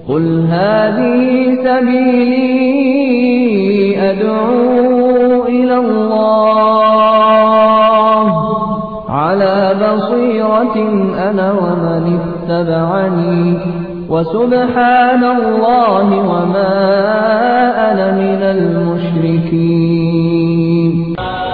قل هذه سبيلي أدعو إلى الله على بصيرة أنا ومن اتبعني وسبحان الله وما أنا من المشركين.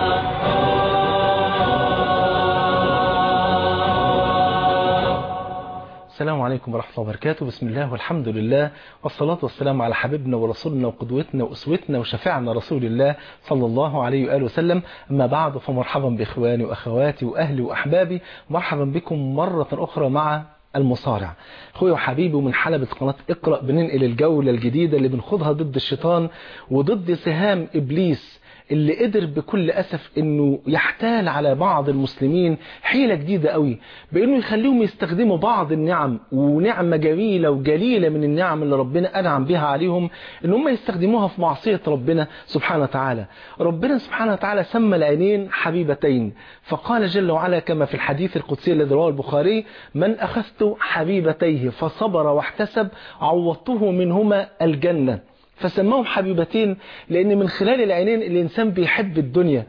السلام عليكم ورحمة الله وبركاته. بسم الله والحمد لله والصلاة والسلام على حبيبنا ورسولنا وقدوتنا وأسوتنا وشفيعنا رسول الله صلى الله عليه وآله وسلم. أما بعد، فمرحبا بإخواني وأخواتي وأهلي وأحبابي، مرحبا بكم مرة أخرى مع المصارع. أخوي وحبيبي، ومن حلبة قناة اقرأ بننقل الجولة الجديدة اللي بنخوضها ضد الشيطان وضد سهام إبليس اللي قدر بكل أسف انه يحتال على بعض المسلمين حيلة جديدة قوي، بانه يخليهم يستخدموا بعض النعم، ونعمة جميلة وجليلة من النعم اللي ربنا أنعم بها عليهم، ان هم يستخدموها في معصية ربنا سبحانه وتعالى. ربنا سبحانه وتعالى سمى العينين حبيبتين، فقال جل وعلا كما في الحديث القدسي الذي رواه البخاري: من أخذت حبيبتيه فصبر واحتسب عوضته منهما الجنة. فسماهم حبيبتين لأن من خلال العينين الإنسان بيحب الدنيا،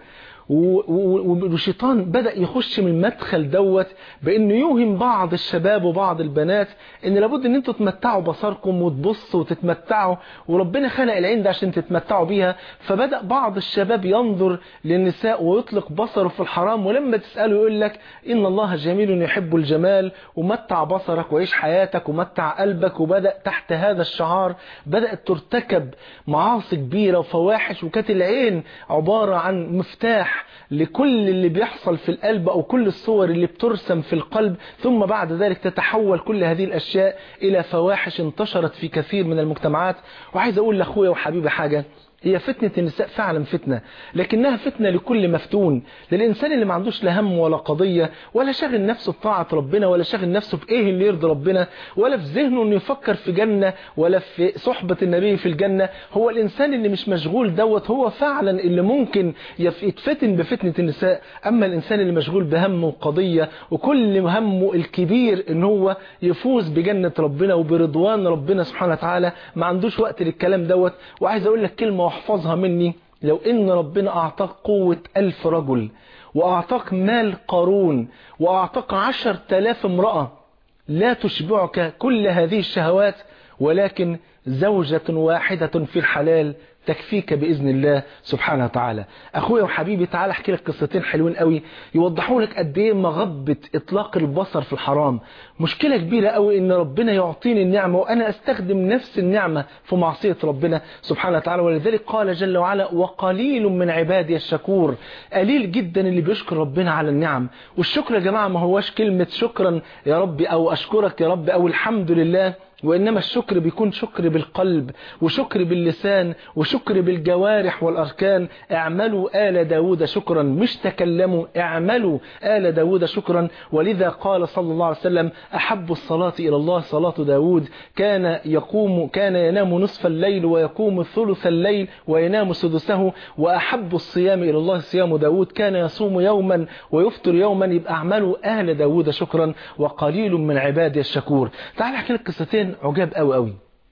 والشيطان بدأ يخش من المدخل دوت بأنه يوهم بعض الشباب وبعض البنات ان لابد ان انتوا تمتعوا بصركم وتبصوا وتتمتعوا، وربنا خلق العين ده عشان تتمتعوا بيها. فبدأ بعض الشباب ينظر للنساء ويطلق بصره في الحرام، ولما تسأله يقول لك إن الله جميل يحب الجمال، ومتع بصرك وعيش حياتك ومتع قلبك. وبدأ تحت هذا الشعار بدأت ترتكب معاصي كبيرة وفواحش، وكانت العين عبارة عن مفتاح لكل اللي بيحصل في القلب أو كل الصور اللي بترسم في القلب، ثم بعد ذلك تتحول كل هذه الأشياء إلى فواحش انتشرت في كثير من المجتمعات. وعايز أقول لأخويا وحبيبي حاجة: هي فتنة النساء فعلا فتنة، لكنها فتنة لكل مفتون، للإنسان اللي ما عندوش لا هم ولا قضية ولا شاغل نفسه بطاعة ربنا ولا شاغل نفسه بإيه اللي يرضي ربنا، ولا في ذهنه إنه يفكر في جنة ولا في صحبة النبي في الجنة. هو الإنسان اللي مش مشغول دوت هو فعلا اللي ممكن يتفتن بفتنة النساء. أما الإنسان اللي مشغول بهم وقضية وكل همه الكبير إن هو يفوز بجنة ربنا وبرضوان ربنا سبحانه وتعالى، ما عندوش وقت للكلام دوت. وعايز أقول لك كلمة واحفظها مني: لو ان ربنا اعطاك قوة 1000 رجل، واعطاك مال قارون، واعطاك 10,000 امرأة، لا تشبعك كل هذه الشهوات، ولكن زوجة واحدة في الحلال تكفيك بإذن الله سبحانه وتعالى. أخويا وحبيبي، تعال أحكي لك قصتين حلوين قوي يوضحوا لك قد إيه مغبة إطلاق البصر في الحرام مشكلة كبيرة قوي، إن ربنا يعطيني النعمة وأنا أستخدم نفس النعمة في معصية ربنا سبحانه وتعالى. ولذلك قال جل وعلا: وقليل من عبادي الشكور. قليل جدا اللي بيشكر ربنا على النعم. والشكر يا جماعة ما هواش كلمة شكرا يا رب أو أشكرك يا رب أو الحمد لله، وإنما الشكر بيكون شكر بالقلب وشكر باللسان وشكر بالجوارح والأركان. اعملوا آل داود شكرا، مش تكلموا، اعملوا آل داود شكرا. ولذا قال صلى الله عليه وسلم: أحب الصلاة إلى الله صلاة داود، كان ينام نصف الليل ويقوم ثلث الليل وينام سدسه، وأحب الصيام إلى الله صيام داود، كان يصوم يوما ويفطر يوما. يبقى اعملوا آل داود شكرا وقليل من عبادي الشكور. تعال احكي لك قصتين عجاب قوي قوي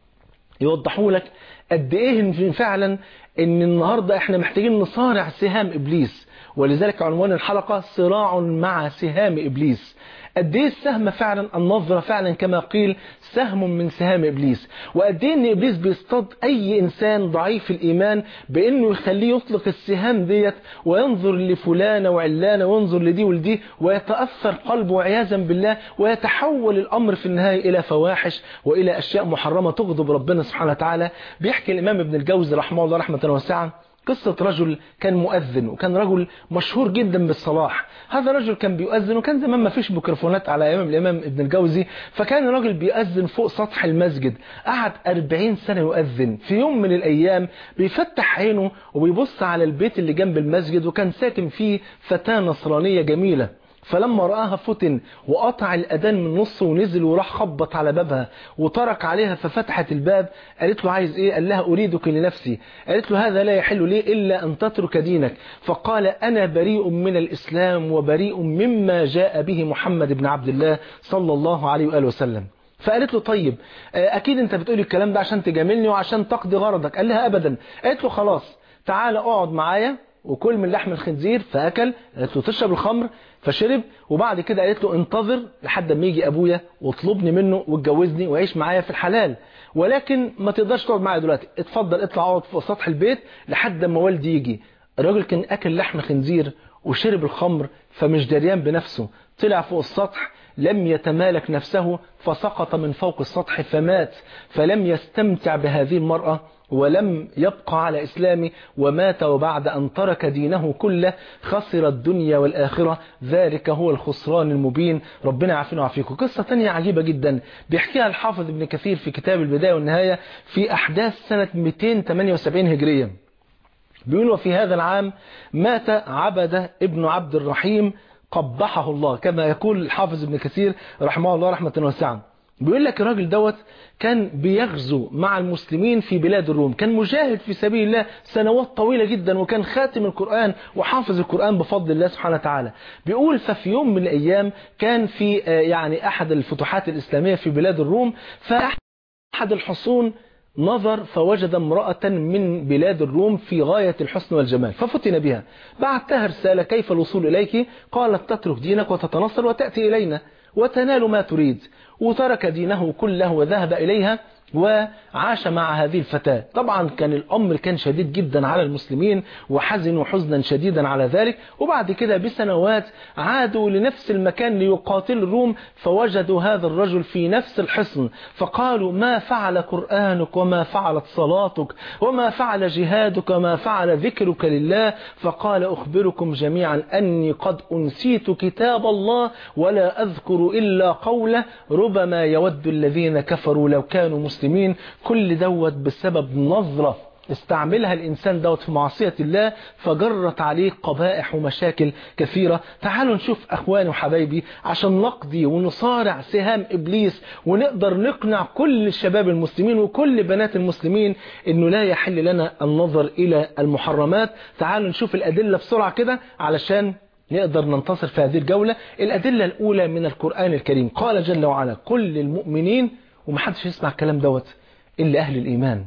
يوضحوا لك قد ايه فعلا ان النهارده احنا محتاجين نصارع سهام ابليس. ولذلك عنوان الحلقة: صراع مع سهام ابليس. قد ايه السهم فعلا، النظرة فعلا كما قيل سهم من سهام ابليس. وقد ايه ان ابليس بيصطاد اي انسان ضعيف الايمان بانه يخليه يطلق السهام ديت وينظر لفلانة وعلانة وينظر لدي ولدي ويتأثر قلبه عياذا بالله، ويتحول الامر في النهاية الى فواحش والى اشياء محرمة تغضب ربنا سبحانه وتعالى. بيحكي الامام ابن الجوزي رحمه الله رحمة واسعة قصة رجل كان مؤذن، وكان رجل مشهور جدا بالصلاح. هذا رجل كان بيؤذن، وكان زمان ما فيش ميكروفونات على ايام الامام ابن الجوزي، فكان راجل بيؤذن فوق سطح المسجد. قعد 40 سنة يؤذن. في يوم من الايام بيفتح عينه وبيبص على البيت اللي جنب المسجد، وكان ساكن فيه فتاة نصرانية جميلة. فلما رآها فتن وقطع الأذان من نصه ونزل وراح خبط على بابها وترك عليها، ففتحت الباب. قالت له: عايز ايه؟ قال لها: أريدك لنفسي. قالت له: هذا لا يحل لي إلا أن تترك دينك. فقال: أنا بريء من الإسلام وبريء مما جاء به محمد بن عبد الله صلى الله عليه وآله وسلم. فقالت له طيب اكيد انت بتقولي الكلام ده عشان تجاملني وعشان تقضي غرضك. قال لها ابدا. قالت له خلاص تعالى اقعد معايا وكل من لحم الخنزير، فاكل. قالت له تشرب الخمر، فشرب. وبعد كده قالت له انتظر لحد ما يجي ابويا واطلبني منه واتجوزني وعيش معايا في الحلال، ولكن ما تقدرش تقعد معايا دلوقتي، اتفضل اطلع اقعد فوق سطح البيت لحد ما والدي يجي. الراجل كان اكل لحم خنزير وشرب الخمر فمش دريان بنفسه، طلع فوق السطح لم يتمالك نفسه فسقط من فوق السطح فمات، فلم يستمتع بهذه المرأة ولم يبقى على إسلامه ومات، وبعد أن ترك دينه كله خسر الدنيا والآخرة. ذلك هو الخسران المبين. ربنا يعافينا ويعافيكم. قصة تانية عجيبة جدا بيحكيها الحافظ ابن كثير في كتاب البداية والنهاية في أحداث سنة 278 هجرية. بيقول وفي هذا العام مات عبدة ابن عبد الرحيم قبحه الله، كما يقول الحافظ ابن كثير رحمه الله رحمة واسعة. بيقول لك الراجل دوت كان بيغزو مع المسلمين في بلاد الروم، كان مجاهد في سبيل الله سنوات طويلة جدا، وكان خاتم القرآن وحافظ القرآن بفضل الله سبحانه وتعالى. بيقول ففي يوم من الأيام كان في يعني أحد الفتوحات الإسلامية في بلاد الروم، فأحد الحصون نظر فوجد امرأة من بلاد الروم في غاية الحسن والجمال ففتن بها. بعتها رسالة كيف الوصول إليك؟ قالت تترك دينك وتتنصر وتأتي إلينا وتنال ما تريد. وترك دينه كله وذهب إليها وعاش مع هذه الفتاة. طبعا كان الأمر كان شديد جدا على المسلمين وحزنوا حزنا شديدا على ذلك. وبعد كده بسنوات عادوا لنفس المكان ليقاتل الروم، فوجدوا هذا الرجل في نفس الحصن، فقالوا ما فعل قرآنك وما فعلت صلاتك وما فعل جهادك وما فعل ذكرك لله؟ فقال أخبركم جميعا أني قد أنسيت كتاب الله ولا أذكر إلا قوله ربما يود الذين كفروا لو كانوا مسلمين. كل دوت بسبب نظرة استعملها الإنسان دوت في معصية الله فجرت عليه قبائح ومشاكل كثيرة. تعالوا نشوف أخواني وحبايبي عشان نقضي ونصارع سهام إبليس ونقدر نقنع كل الشباب المسلمين وكل بنات المسلمين إنه لا يحل لنا النظر إلى المحرمات. تعالوا نشوف الأدلة بسرعة كده علشان نقدر ننتصر في هذه الجولة. الأدلة الأولى من القرآن الكريم، قال جل وعلا كل المؤمنين، ومحدش يسمع الكلام دوت إلا أهل الإيمان،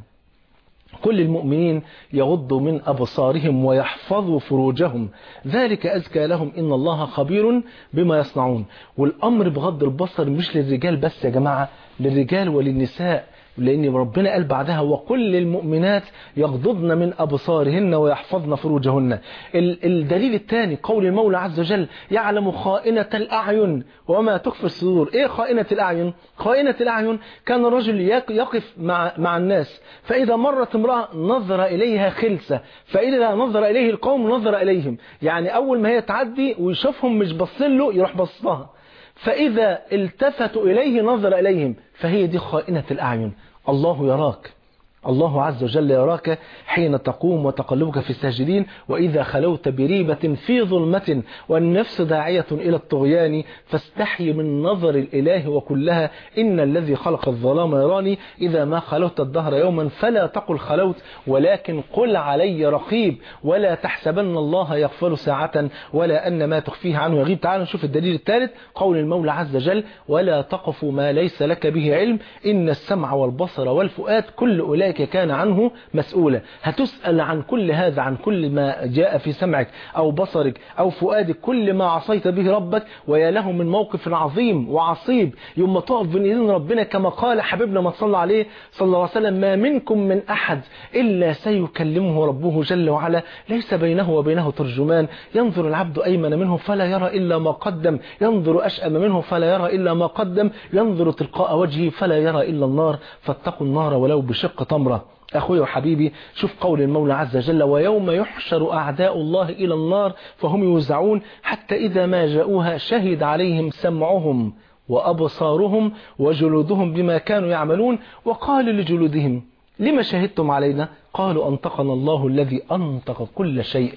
كل المؤمنين يغضوا من أبصارهم ويحفظوا فروجهم ذلك أزكى لهم إن الله خبير بما يصنعون. والأمر بغض البصر مش للرجال بس يا جماعة، للرجال وللنساء، لأن ربنا قال بعدها وكل المؤمنات يغضضن من أبصارهن ويحفظن فروجهن. الدليل الثاني قول المولى عز وجل يعلم خائنة الأعين وما تخفي الصدور. إيه خائنة الأعين؟ خائنة الأعين كان الرجل يقف مع الناس، فإذا مرت امرأة نظر إليها خلسة، فإذا نظر إليه القوم نظر إليهم، يعني أول ما هي تعدي ويشوفهم مش بصين له يروح بصها، فإذا التفتوا إليه نظر إليهم، فهي دي خائنة الأعين. الله يراك، الله عز وجل يراك حين تقوم وتقلبك في الساجدين، وإذا خلوت بريبة في ظلمة والنفس داعية إلى الطغيان فاستحي من نظر الإله وكلها إن الذي خلق الظلام يراني. إذا ما خلوت الدهر يوما فلا تقل خلوت ولكن قل علي رقيب ولا تحسبن الله يغفل ساعة ولا أن ما تخفيه عنه يغيب. تعالوا نشوف الدليل الثالث قول المولى عز وجل ولا تقف ما ليس لك به علم إن السمع والبصر والفؤاد كل أولئك كان عنه مسؤولا. هتسأل عن كل هذا، عن كل ما جاء في سمعك أو بصرك أو فؤادك، كل ما عصيت به ربك. ويا له من موقف عظيم وعصيب يوم ما تقف بين ايدين ربنا كما قال حبيبنا ما صلى عليه صلى الله عليه وسلم ما منكم من أحد إلا سيكلمه ربه جل وعلا ليس بينه وبينه ترجمان ينظر العبد أيمن منه فلا يرى إلا ما قدم، ينظر أشأم منه فلا يرى إلا ما قدم، ينظر تلقاء وجهه فلا يرى إلا النار فاتقوا النار ولو بشق تمرة. أخوي وحبيبي شوف قول المولى عز وجل ويوم يحشر أعداء الله إلى النار فهم يوزعون حتى إذا ما جاءوها شهد عليهم سمعهم وأبصارهم وجلودهم بما كانوا يعملون وقال لجلودهم لما شهدتم علينا قالوا أنطقنا الله الذي أنطق كل شيء.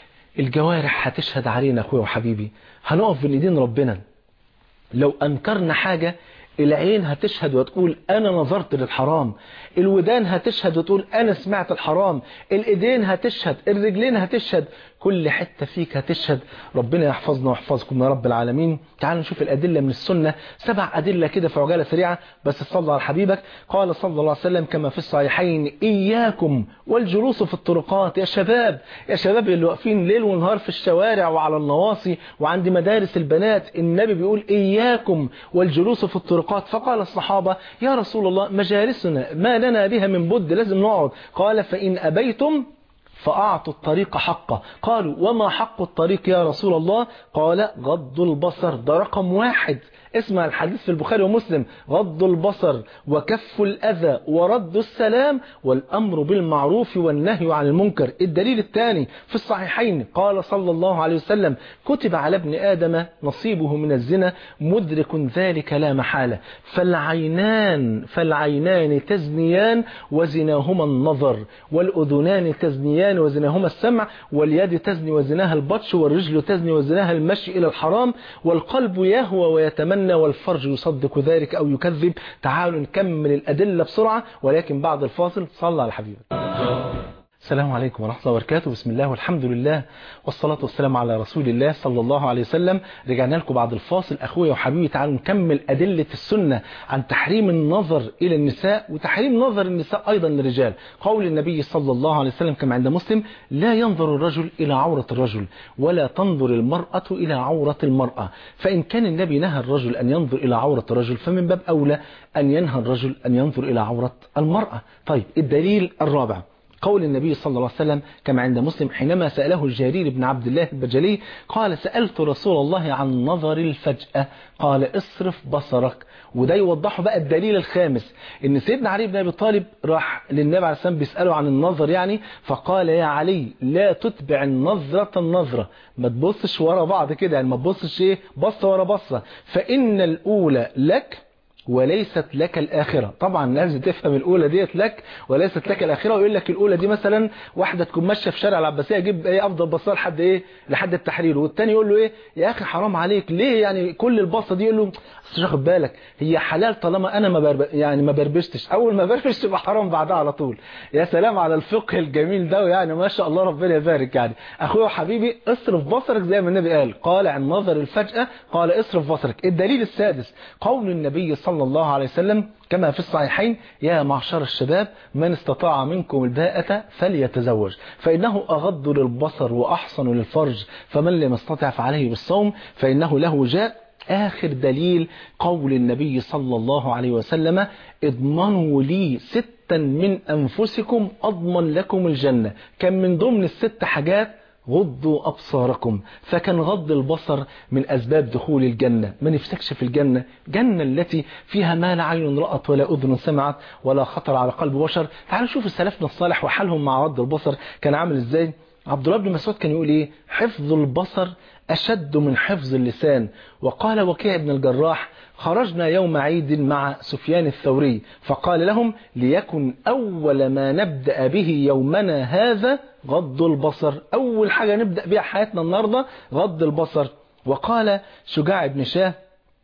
الجوارح هتشهد علينا أخوي وحبيبي، هنقف بين ايدين ربنا. لو أنكرنا حاجة العين هتشهد وتقول أنا نظرت للحرام، الودان هتشهد وتقول أنا سمعت الحرام، الإيدين هتشهد، الرجلين هتشهد، كل حتة فيك هتشهد. ربنا يحفظنا ويحفظكم يا رب العالمين. تعالوا نشوف الأدلة من السنة، 7 أدلة كده في عجالة سريعة، بس صلى على حبيبك. قال صلى الله عليه وسلم كما في الصحيحين: إياكم والجلوس في الطرقات. يا شباب، يا شباب اللي واقفين ليل ونهار في الشوارع وعلى النواصي وعند مدارس البنات، النبي بيقول إياكم والجلوس في الطرقات. فقال الصحابة: يا رسول الله مجالسنا ما لنا بها من بد، لازم نقعد. قال: فإن أبيتم فأعطوا الطريق حقه. قالوا: وما حق الطريق يا رسول الله؟ قال: غض البصر. ده رقم 1. اسمع الحديث في البخاري ومسلم: غض البصر وكف الأذى ورد السلام والأمر بالمعروف والنهي عن المنكر. الدليل الثاني في الصحيحين، قال صلى الله عليه وسلم: كتب على ابن آدم نصيبه من الزنا مدرك ذلك لا محالة. فالعينان تزنيان وزناهما النظر، والأذنان تزنيان وزناهما السمع، واليد تزني وزناها البطش، والرجل تزني وزناها المشي إلى الحرام، والقلب يهوى ويتمنى، والفرج يصدق ذلك أو يكذب. تعالوا نكمل الأدلة بسرعة، ولكن بعد الفاصل صلى على حبيبك. السلام عليكم ورحمة الله وبركاته. بسم الله والحمد لله والصلاة والسلام على رسول الله صلى الله عليه وسلم. رجعنا لكم بعد الفاصل أخويا وحبيبي. تعالوا نكمل أدلة السنة عن تحريم النظر إلى النساء وتحريم نظر النساء أيضا للرجال. قول النبي صلى الله عليه وسلم كما عند مسلم: لا ينظر الرجل إلى عورة الرجل ولا تنظر المرأة إلى عورة المرأة. فإن كان النبي نهى الرجل أن ينظر إلى عورة الرجل، فمن باب أولى أن ينهى الرجل أن ينظر إلى عورة المرأة. طيب، الدليل الرابع قول النبي صلى الله عليه وسلم كما عند مسلم حينما سأله الجرير بن عبد الله البجلي قال: سألت رسول الله عن نظر الفجأة قال: اصرف بصرك. وده يوضحه بقى الدليل الخامس، ان سيدنا علي بن ابي طالب راح للنبي عليه السلام بيسأله عن النظر يعني، فقال: يا علي لا تتبع النظرة، ما تبصش ورا بعض كده، يعني ما تبصش ايه بصة ورا بصة، فإن الأولى لك وليست لك الآخرة. طبعا لازم تفهم الأولى ديت لك وليست لك الآخرة. ويقول لك الأولى دي مثلا واحدة تكون ماشية في شارع العباسية يجيب ايه أفضل بصة لحد ايه لحد التحرير، والتاني يقول له ايه يا أخي حرام عليك ليه يعني كل البصة دي؟ يقول له أصل واخد بالك هي حلال طالما أنا ما بربشتش، أول ما بربش تبقى حرام بعدها على طول. يا سلام على الفقه الجميل ده، يعني ما شاء الله ربنا يبارك. يعني أخويا وحبيبي اصرف بصرك زي ما النبي قال عن نظر الفجأة قال: اصرف بصرك. الدليل السادس قول النبي صلى الله عليه وسلم كما في الصحيحين: يا معشر الشباب من استطاع منكم الباءة فليتزوج فإنه أغض للبصر وأحصن للفرج، فمن لم يستطع فعليه بالصوم فإنه له وجاء. آخر دليل قول النبي صلى الله عليه وسلم: اضمنوا لي 6 من أنفسكم أضمن لكم الجنة. كان من ضمن ال6 حاجات غضوا أبصاركم، فكان غض البصر من أسباب دخول الجنة. ما نفسكش في الجنة، جنة التي فيها ما لا عين رأت ولا أذن سمعت ولا خطر على قلب بشر. تعالوا شوف سلفنا الصالح وحالهم مع غض البصر كان عامل إزاي. عبد الله بن مسعود كان يقول إيه: حفظ البصر أشد من حفظ اللسان. وقال وكيع بن الجراح: خرجنا يوم عيد مع سفيان الثوري فقال لهم: ليكن أول ما نبدأ به يومنا هذا غض البصر، أول حاجة نبدأ بها حياتنا النهاردة غض البصر. وقال شجاع بن شاه: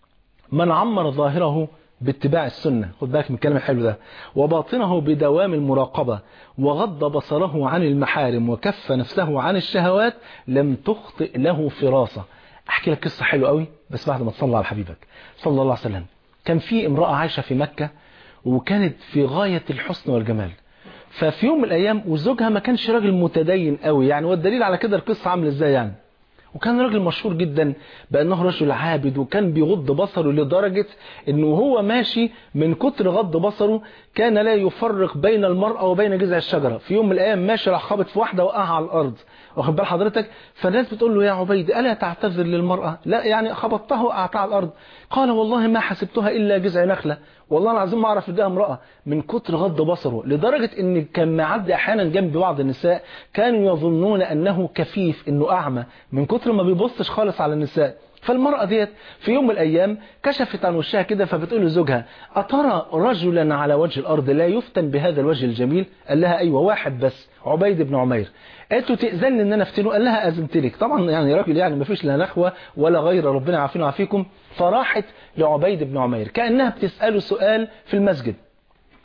من عمر ظاهره باتباع السنة، خد بالك من الكلام الحلو ده، وباطنه بدوام المراقبة، وغض بصره عن المحارم، وكف نفسه عن الشهوات، لم تخطئ له فراسة. احكي لك قصة حلوة قوي بس بعد ما تصلى على حبيبك صلى الله عليه وسلم. كان في امرأة عايشة في مكة وكانت في غاية الحسن والجمال. ففي يوم من الايام وزوجها ما كانش راجل متدين قوي يعني، والدليل على كده القصة عامله ازاي يعني. وكان راجل مشهور جدا بأنه رجل عابد، وكان بيغض بصره لدرجة أنه هو ماشي من كتر غض بصره كان لا يفرق بين المرأة وبين جذع الشجرة. في يوم من الأيام ماشي راح خبط في واحدة وقعها على الأرض، واخد بال حضرتك؟ فالناس بتقول له: يا عبيد ألا تعتذر للمرأة؟ لا يعني خبطتها وقعتها على الأرض. قال: والله ما حسبتها إلا جذع نخلة، والله العظيم ما أعرف إنها امرأة. من كتر غض بصره لدرجة أن كان معدي أحيانا جنب بعض النساء كانوا يظنون أنه كفيف، أنه أعمى من كتر ما بيبصش خالص على النساء. فالمرأة ديت في يوم من الأيام كشفت عن وشها كده، فبتقول لزوجها: أترى رجلا على وجه الأرض لا يفتن بهذا الوجه الجميل؟ قال لها: أيوة، واحد بس، عبيد بن عمير. قالت له: تأذن ان انا افتنه؟ قال لها: أذنت لك. طبعا يعني راجل يعني ما فيش لا نخوة ولا غير، ربنا يعافينا ويعافيكم. فراحت لعبيد بن عمير كأنها بتسأله سؤال في المسجد،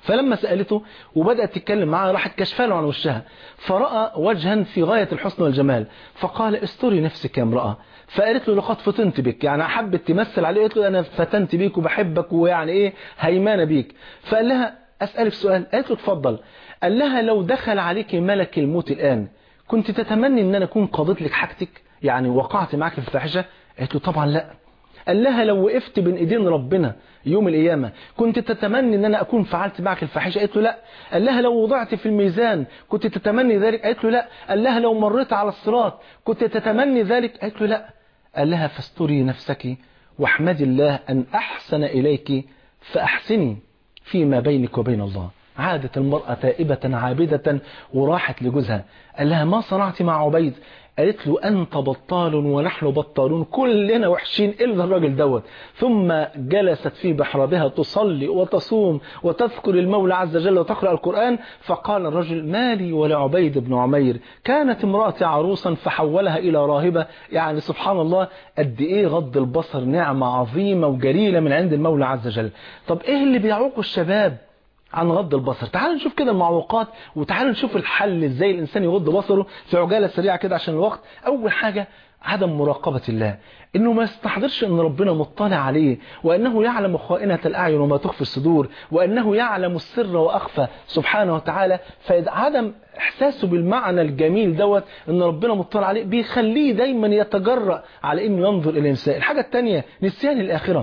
فلما سألته وبدأت تتكلم معها راحت كشفه له عن وشها، فرأى وجها في غاية الحسن والجمال، فقال استري نفسك يا امرأة. فقالت له لقد فتنت بك، يعني حبت تمثل عليه، قالت له أنا فتنت بيك وبحبك ويعني إيه هيمانة بيك. فقال لها أسألك سؤال، قالت له اتفضل. قال لها لو دخل عليك ملك الموت الآن كنت تتمني ان انا اكون قضيت لك حاجتك، يعني وقعت معك في الفاحشه؟ قالت له طبعا لا. قال لها لو وقفت بين ايدين ربنا يوم القيامه كنت تتمني ان انا اكون فعلت معك الفاحشه؟ قالت له لا. قال لها لو وضعت في الميزان كنت تتمني ذلك؟ قالت له لا. قال لها لو مريت على الصراط كنت تتمني ذلك؟ قالت له لا. قال لها فاستري نفسك واحمدي الله ان احسن اليك فاحسني فيما بينك وبين الله. عادت المرأة تائبة عابدة وراحت لجوزها. قال لها ما صنعت مع عبيد؟ قالت له أنت بطال ونحن بطالون، كلنا وحشين إلا الراجل دوت. ثم جلست في بحرابها تصلي وتصوم وتذكر المولى عز وجل وتقرأ القرآن. فقال الرجل ما لي ولا عبيد بن عمير، كانت امرأتي عروسا فحولها إلى راهبة. يعني سبحان الله قد إيه غض البصر نعمة عظيمة وجليلة من عند المولى عز وجل. طب إيه اللي بيعوق الشباب عن غض البصر؟ تعالوا نشوف كده المعوقات وتعالوا نشوف الحل ازاي الانسان يغض بصره في عجاله سريعه كده عشان الوقت. اول حاجه عدم مراقبه الله، انه ما يستحضرش ان ربنا مطلع عليه، وانه يعلم خائنة الاعين وما تخفي الصدور، وانه يعلم السر واخفى سبحانه وتعالى. فعدم احساسه بالمعنى الجميل دوت ان ربنا مطلع عليه بيخليه دايما يتجرأ على انه ينظر الى النساء. الحاجه الثانيه نسيان الاخره.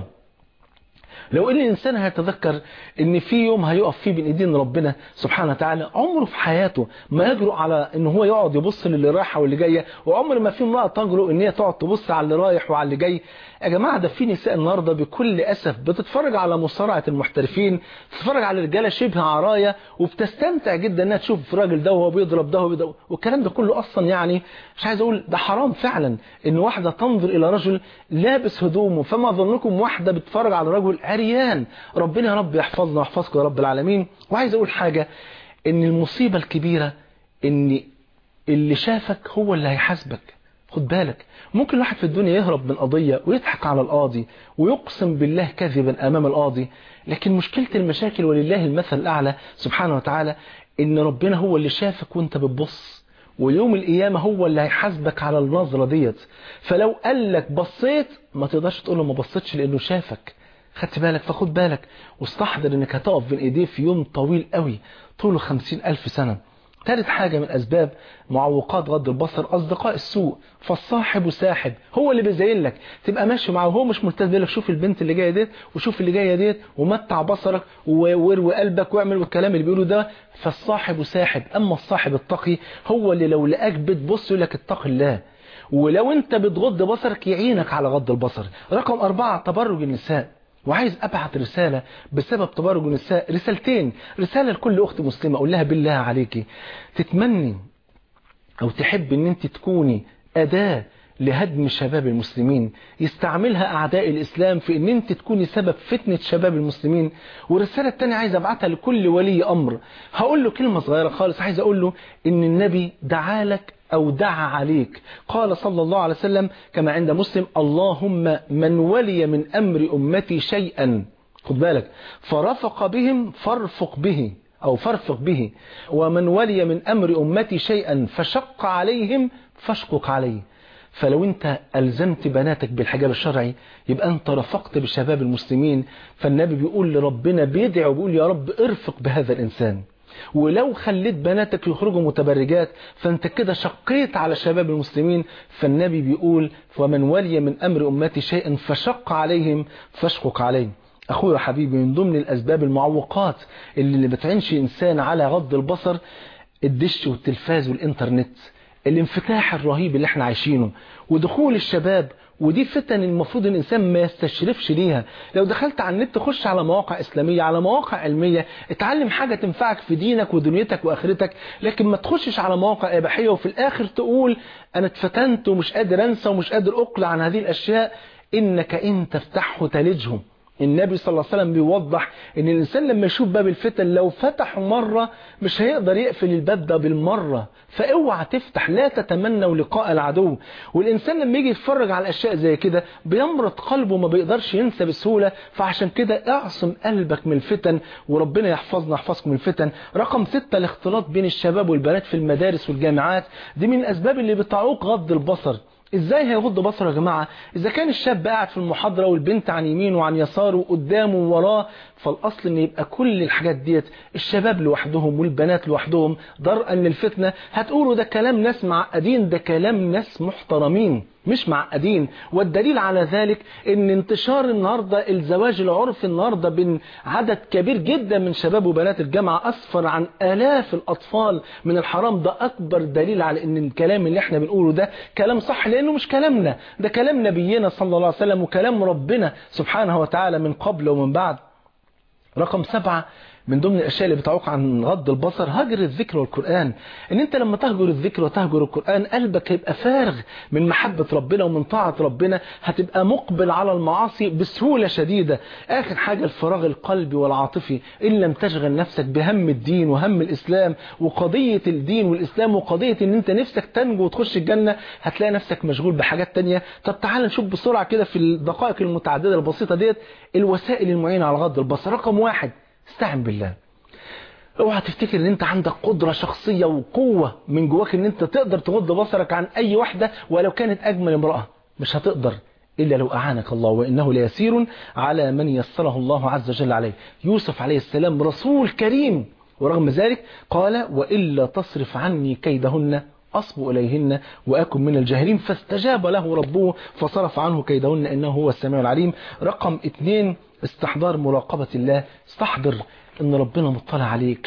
لو ان الانسان هيتذكر ان في يوم هيقف فيه بين ايدين ربنا سبحانه وتعالى، عمره في حياته ما يجرؤ على ان هو يقعد يبص للي رايحه واللي جايه، وعمر ما في امراه تجرؤ ان هي تقعد تبص على اللي رايح وعلى اللي جاي. يا جماعه ده في نساء النهارده بكل اسف بتتفرج على مصارعه المحترفين، بتتفرج على رجاله شبه عرايه وبتستمتع جدا انها تشوف الراجل ده وهو بيضرب ده وبيضرب، والكلام ده كله اصلا يعني مش عايز اقول ده حرام فعلا ان واحده تنظر الى رجل لابس هدومه. فما ظنكم واحده بتتفرج على رجل عريان؟ ربنا يا رب يحفظنا ويحفظكم يا رب العالمين. وعايز اقول حاجه، ان المصيبه الكبيره ان اللي شافك هو اللي هيحاسبك. خد بالك، ممكن الواحد في الدنيا يهرب من قضية ويضحك على القاضي ويقسم بالله كذبا أمام القاضي، لكن مشكلة المشاكل ولله المثل الأعلى سبحانه وتعالى إن ربنا هو اللي شافك وانت بتبص، ويوم القيامة هو اللي هيحاسبك على النظرة ديت. فلو قال لك بصيت ما تقدرش تقول له ما بصيتش لأنه شافك. خدت بالك؟ فخد بالك واستحضر انك هتقف بين ايديه في يوم طويل قوي طوله 50,000 سنة. ثالث حاجة من أسباب معوقات غض البصر أصدقاء السوء. فالصاحب ساحب، هو اللي بيزين لك، تبقى ماشي معه وهو مش ملتزم، لك شوف البنت اللي جاية ديت وشوف اللي جاية ديت ومتع بصرك ووروي قلبك واعمل والكلام اللي بيقوله ده. فالصاحب ساحب. أما الصاحب التقي هو اللي لو لقاك بتبص يقول لك اتق الله، ولو انت بتغض بصرك يعينك على غض البصر. رقم 4 تبرج النساء. وعايز أبعت رسالة بسبب تبرج النساء، رسالتين. رسالة لكل أخت مسلمة أقول لها بالله عليكي تتمني أو تحب أن أنت تكوني أداة لهدم شباب المسلمين يستعملها أعداء الإسلام في أن أنت تكوني سبب فتنة شباب المسلمين. والرسالة الثانية عايز أبعتها لكل ولي أمر. هقول له كلمة صغيرة خالص، عايز أقول له أن النبي دعالك أو دعا عليك. قال صلى الله عليه وسلم كما عند مسلم: اللهم من ولي من أمر أمتي شيئا، خد بالك، فرفق بهم فارفق به أو فارفق به، ومن ولي من أمر أمتي شيئا فشق عليهم فاشقق عليه. فلو انت ألزمت بناتك بالحجاب الشرعي يبقى انت رفقت بشباب المسلمين. فالنبي بيقول لربنا بيدعي وبيقول يا رب ارفق بهذا الإنسان. ولو خليت بناتك يخرجوا متبرجات فانت كده شقيت على شباب المسلمين. فالنبي بيقول ومن ولي من أمر أمتي شيئا فشق عليهم فاشقق عليه. أخويا حبيبي، من ضمن الأسباب المعوقات اللي بتعنش إنسان على غض البصر الدش والتلفاز والإنترنت، الانفتاح الرهيب اللي احنا عايشينه ودخول الشباب. ودي فتن المفروض الإنسان ما يستشرفش ليها. لو دخلت على النت خش على مواقع إسلامية، على مواقع علمية، اتعلم حاجة تنفعك في دينك ودنيتك وآخرتك، لكن ما تخشش على مواقع إباحية وفي الآخر تقول أنا اتفتنت ومش قادر أنسى ومش قادر أقلع عن هذه الأشياء. إنك إن تفتحه تلجه، النبي صلى الله عليه وسلم بيوضح ان الانسان لما يشوف باب الفتن لو فتحه مرة مش هيقدر يقفل الباب ده بالمرة، فاوعى تفتح، لا تتمنوا لقاء العدو. والانسان لما يجي يتفرج على الاشياء زي كده بيمرض قلبه، ما بيقدرش ينسى بسهولة. فعشان كده اعصم قلبك من الفتن، وربنا يحفظنا يحفظكم من الفتن. رقم 6 الاختلاط بين الشباب والبنات في المدارس والجامعات، دي من الاسباب اللي بتعوق غض البصر. ازاي هيغض بصره يا جماعة؟ اذا كان الشاب قاعد في المحاضرة والبنت عن يمينه وعن يساره وقدامه ووراه، فالاصل ان يبقى كل الحاجات ديت الشباب لوحدهم والبنات لوحدهم درءا للفتنة. هتقولوا ده كلام ناس معقدين، ده كلام ناس محترمين مش معقدين. والدليل على ذلك ان انتشار النهاردة الزواج العرفي النهاردة بين عدد كبير جدا من شباب وبنات الجامعة اسفر عن آلاف الاطفال من الحرام. ده اكبر دليل على ان الكلام اللي احنا بنقوله ده كلام صح، لانه مش كلامنا، ده كلام نبينا صلى الله عليه وسلم وكلام ربنا سبحانه وتعالى من قبل ومن بعد. رقم 7 من ضمن الاشياء اللي بتعوق عن غض البصر هجر الذكر والقرآن. ان انت لما تهجر الذكر وتهجر القرآن قلبك هيبقى فارغ من محبة ربنا ومن طاعة ربنا، هتبقى مقبل على المعاصي بسهولة شديدة. اخر حاجة الفراغ القلبي والعاطفي، ان لم تشغل نفسك بهم الدين وهم الاسلام وقضية الدين والاسلام وقضية ان انت نفسك تنجو وتخش الجنة، هتلاقي نفسك مشغول بحاجات تانية. طب تعال نشوف بسرعة كده في الدقائق المتعددة البسيطة ديت الوسائل المعينة على غض البصر. رقم 1 استعن بالله. اوعى تفتكر ان انت عندك قدرة شخصية وقوة من جواك ان انت تقدر تغض بصرك عن اي واحدة ولو كانت اجمل امرأة. مش هتقدر الا لو اعانك الله، وانه ليسير على من يسره الله عز وجل عليه. يوسف عليه السلام رسول كريم، ورغم ذلك قال وإلا تصرف عني كيدهن أصب إليهن وأكن من الجاهلين، فاستجاب له ربه فصرف عنه كيدهن إنه هو السميع العليم. رقم 2 استحضار مراقبة الله. استحضر ان ربنا مطلع عليك،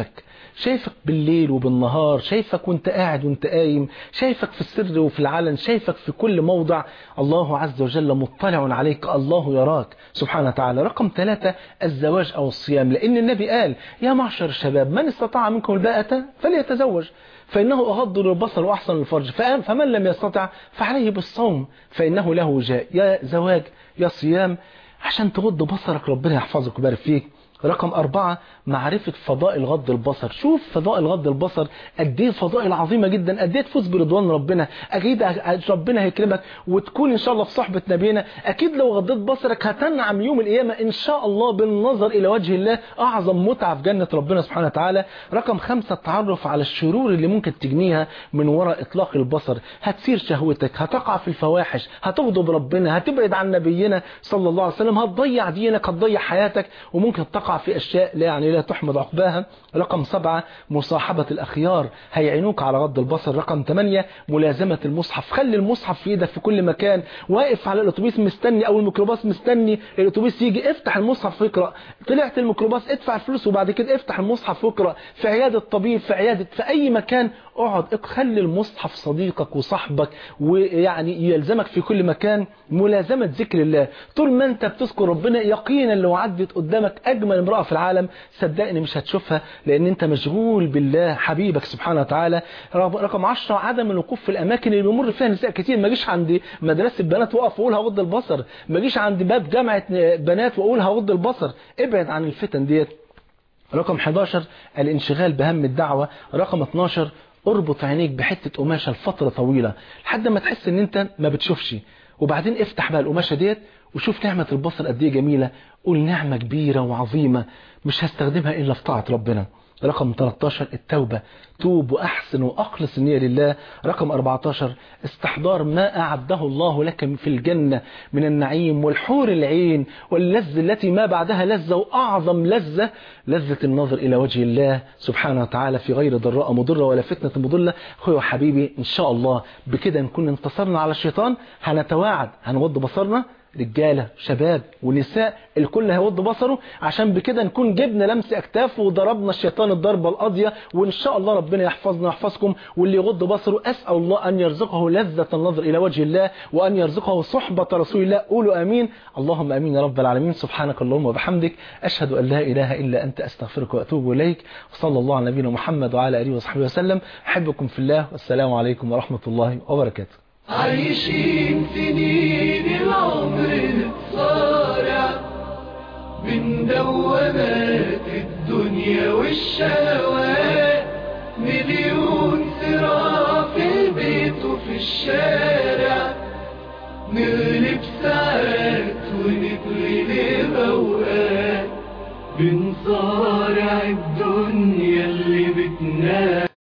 شايفك بالليل وبالنهار، شايفك وانت قاعد وانت قايم، شايفك في السر وفي العلن، شايفك في كل موضع. الله عز وجل مطلع عليك، الله يراك سبحانه وتعالى. رقم 3 الزواج او الصيام، لان النبي قال يا معشر الشباب من استطاع منكم الباءة فليتزوج فإنه أغض للبصر وأحسن للفرج، فمن لم يستطع فعليه بالصوم فإنه له وجاء. يا زواج يا صيام عشان تغض بصرك، ربنا يحفظك ويبارك فيك. رقم 4 معرفة فضائل غض البصر. شوف فضائل غض البصر قد ايه فضائل عظيمة جدا، قد ايه تفوز برضوان ربنا. اكيد ربنا هيكرمك وتكون ان شاء الله في صحبة نبينا. اكيد لو غضيت بصرك هتنعم يوم القيامة ان شاء الله بالنظر الى وجه الله، اعظم متعة في جنة ربنا سبحانه وتعالى. رقم 5 التعرف على الشرور اللي ممكن تجنيها من وراء اطلاق البصر. هتثير شهوتك، هتقع في الفواحش، هتغضب ربنا، هتبعد عن نبينا صلى الله عليه وسلم، هتضيع دينك، هتضيع حياتك، وممكن تقع في أشياء لا تحمد عقباها. رقم 7 مصاحبة الأخيار هيعينوك على غض البصر. رقم 8 ملازمة المصحف. خلي المصحف في ايدك في كل مكان، واقف على الأتوبيس مستني أو الميكروباص مستني الأتوبيس يجي، افتح المصحف واقرأ. طلعت الميكروباص ادفع الفلوس وبعد كده افتح المصحف واقرأ. في عيادة طبيب، في عيادة، في أي مكان اقعد، خلي المصحف صديقك وصاحبك ويعني يلزمك في كل مكان. ملازمة ذكر الله، طول ما انت بتذكر ربنا يقينا لو عدت قدامك أجمل امرأة في العالم صدقني مش هتشوفها، لأن انت مشغول بالله حبيبك سبحانه وتعالى. رقم 10 عدم الوقوف في الأماكن اللي بيمر فيها نساء كتير. ما جيش عند مدرسة بنات وقف وقول هغض البصر، ما جيش عند باب جامعة بنات وقول هغض البصر. ابعد عن الفتن ديت. رقم 11 الانشغال بهم الدعوة. رقم 12 اربط عينيك بحتة قماشة لفترة طويلة لحد ما تحس ان انت ما بتشوفش، وبعدين افتح بقى القماشة ديت وشوف نعمة البصر قد ايه جميلة. قول نعمة كبيرة وعظيمة مش هستخدمها الا في طاعة ربنا. رقم 13 التوبة، توب وأحسن وأخلص النية لله. رقم 14 استحضار ما أعده الله لك في الجنة من النعيم والحور العين واللذة التي ما بعدها لذة، وأعظم لذة لذة النظر إلى وجه الله سبحانه وتعالى في غير ضراء مضرة ولا فتنة مضلة. أخوي وحبيبي إن شاء الله بكده نكون انتصرنا على الشيطان. هنتواعد هنغض بصرنا، رجالة شباب ونساء الكل هيوض بصره، عشان بكده نكون جبنا لمس اكتاف وضربنا الشيطان الضربة القاضية. وان شاء الله ربنا يحفظنا ويحفظكم. واللي يغض بصره اسأل الله ان يرزقه لذة النظر الى وجه الله وان يرزقه صحبة رسول الله. قولوا امين. اللهم امين يا رب العالمين. سبحانك اللهم وبحمدك اشهد ان لا اله الا انت استغفرك واتوب اليك. وصلى الله على نبينا محمد وعلى اله وصحبه وسلم. احبكم في الله والسلام عليكم ورحمة الله وبركاته. عايشين سنين العمر الصارع دوامات الدنيا والشهوات، مليون صراع في البيت وفي الشارع، نغلب ساعات ونتغلب أوقات، بنصارع الدنيا اللي بتنام.